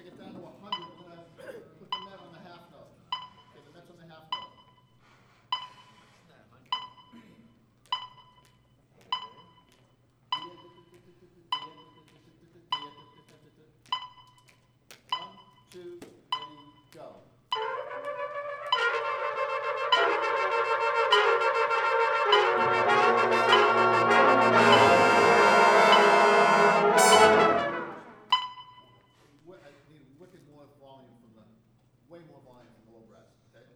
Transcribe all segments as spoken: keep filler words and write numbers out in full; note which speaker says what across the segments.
Speaker 1: take it down to a hundred, we're gonna put the net on the half note. Okay, the net's on the half note. One, two, ready, go. Wi- I need wicked more volume from the, way more volume from the low brass, okay?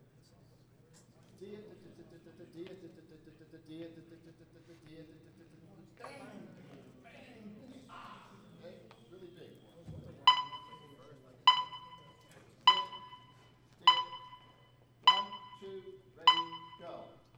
Speaker 1: Okay, really big. One, two, ready, go.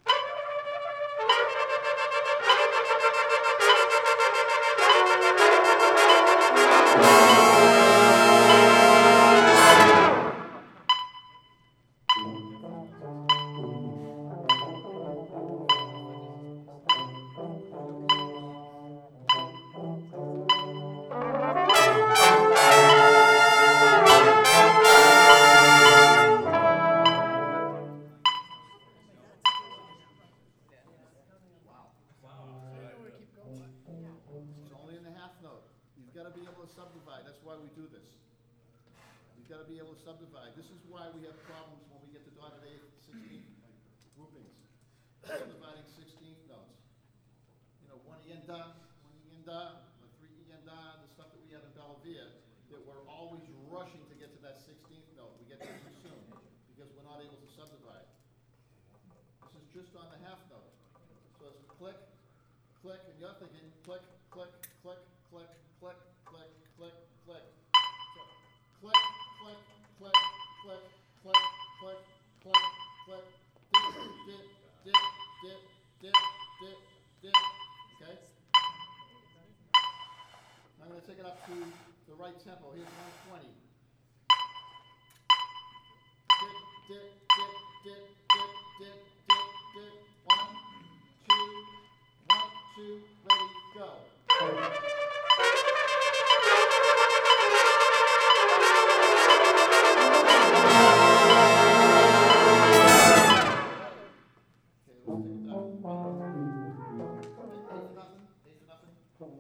Speaker 1: It's only in the half note. You've got to be able to subdivide. That's why we do this. You've got to be able to subdivide. This is why we have problems when we get to dotted eighth, sixteenth groupings. Subdividing sixteenth notes. You know, one E and da, one E and da, the three E and da, the stuff that we had in Bellavia, that we're always rushing to get to that sixteenth note. We get there too soon because we're not able to subdivide. This is just on the half note. So it's click, click, and you're thinking click, click, click, click, click, click, click, click. So click, click, click, click, click, click, click, click, dip, dip, dip, dip, dip, dip, dip. Okay? I'm going to take it up to the right tempo. Here's one twenty. Dip, dip, dip, dip, dip, dip, dip, dip. One, two, one, two, ready, go. Okay, let's take it down. Eight to nothing, eight to nothing.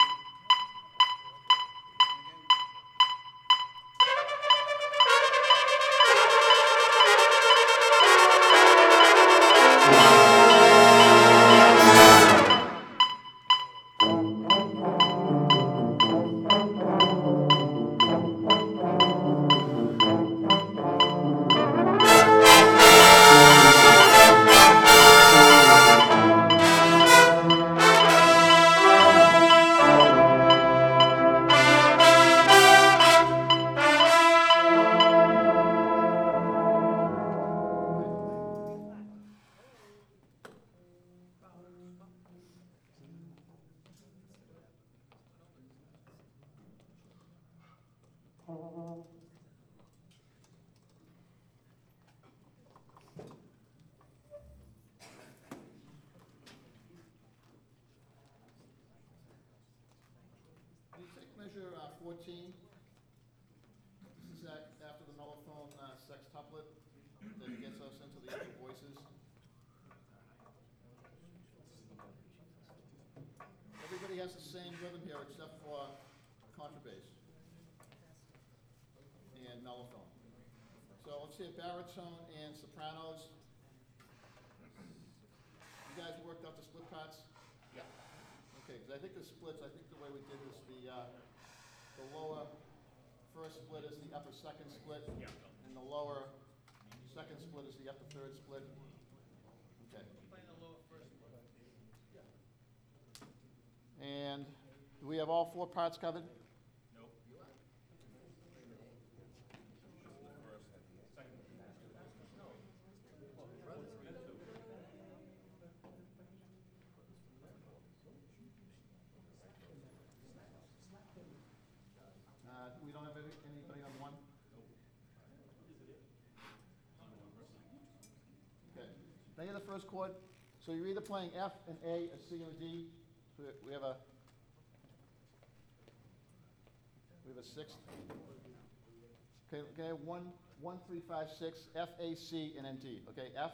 Speaker 1: Can you take measure uh, fourteen? This is at, after the mellophone uh, sextuplet that gets us into the upper voices. Everybody has the same rhythm here except for contrabass and mellophone. So let's see a baritone and sopranos. You guys worked out the split parts?
Speaker 2: Yeah.
Speaker 1: Okay, because I think the splits, I think the way we did this, the, uh, the lower first split is the upper second split.
Speaker 2: Yeah.
Speaker 1: And the lower second split is the upper third split. Okay. And do we have all four parts covered?
Speaker 2: Nope.
Speaker 1: Uh, we don't have any, anybody on one? Okay. Now hear the first chord. So you're either playing F and A, a C, and a D. So we have a we have a sixth. Okay, okay, one, one, three, five, six, F, A, C, and then D, okay, F.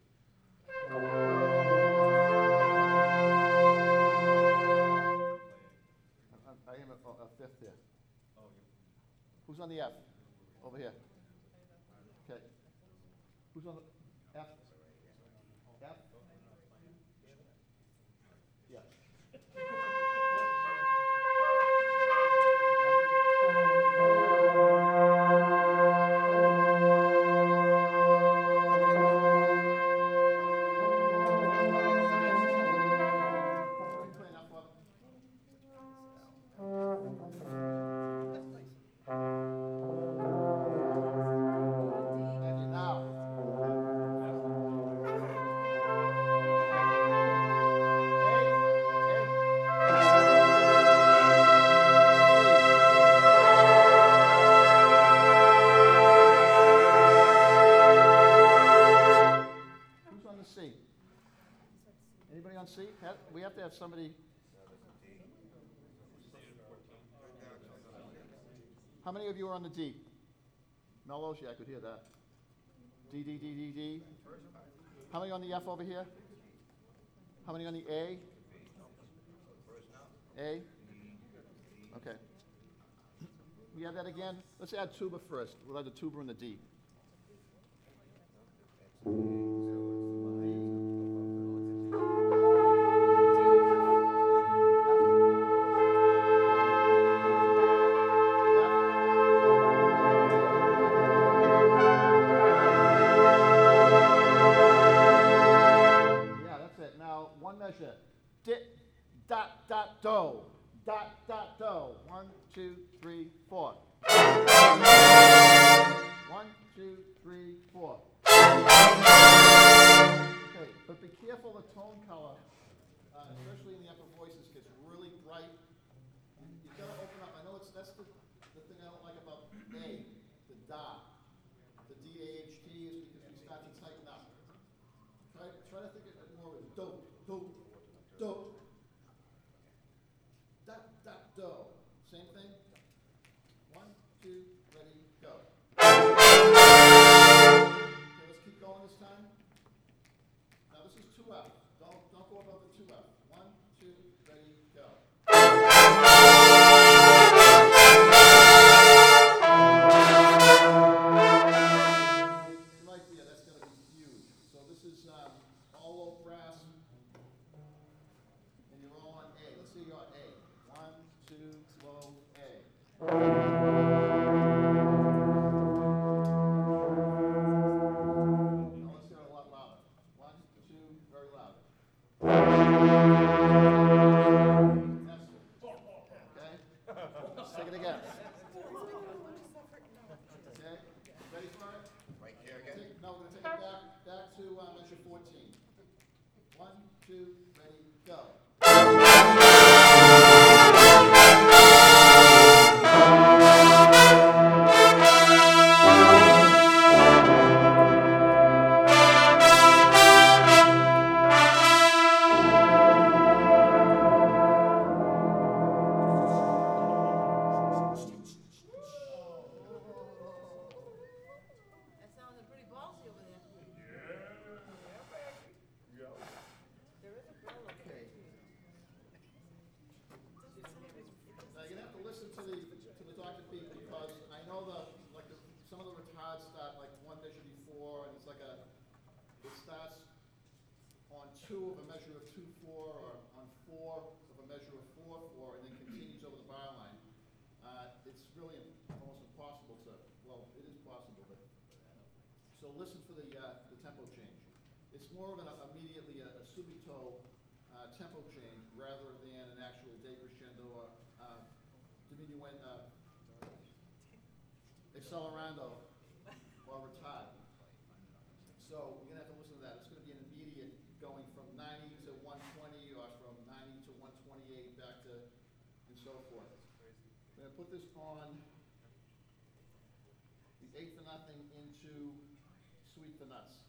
Speaker 1: I, I am a, a fifth here. Who's on the F? Over here. Okay. Who's on the F? F? Yeah. C. Anybody on C? Ha- We have to have somebody. How many of you are on the D? Mellows, yeah, I could hear that. D, D, D, D, D. How many on the F over here? How many on the A? A? Okay. We have that again? Let's add tuba first. We'll add the tuba and the D. Measure. Dit, dot, dot, do. Dot, dot, do. One, two, three, four. One, two, three, four. Okay, but be careful the tone color, uh, especially in the upper voices, gets really bright. You, you've got to open up. I know it's that's the, the thing I don't like about A, the da. The D A H T is because we start to tighten up. Try, try to think of it more as do. Do, do, dot, dot, do. Same thing. One, two, ready, go. Okay, let's keep going this time. Now this is two F. Don't, don't go above the two F. One, two, ready, go. Right there, that's going to be huge. So this is um, all low brass. And you're all on A. Let's see you on A. One, two, low, A. Now let's hear it a lot louder. One, two, very loud. That's it. Okay? Let's take it again. Okay? Ready for it?
Speaker 2: Right here again?
Speaker 1: Take, no, we're going to take it back, back to uh, measure fourteen. One, two, ready, go.
Speaker 3: That sounded pretty ballsy over there.
Speaker 1: Okay. Now you're gonna have to listen to the to the Doctor Beat because I know the like the, some of the retards start like one measure before and it's like a it starts on two of a measure of two four or on four of a measure of four four and then continues over the bar line. Uh, it's really almost impossible to well it is possible but so listen for the uh, the tempo change. It's more of an immediately a, a subito uh, tempo change rather than an actual decrescendo or uh, diminuendo, uh, accelerando or retard. So you're gonna have to listen to that. It's gonna be an immediate going from ninety to one twenty or from ninety to one twenty-eight back to and so forth. We're gonna put this on the eighth for nothing into Sweet for Nuts.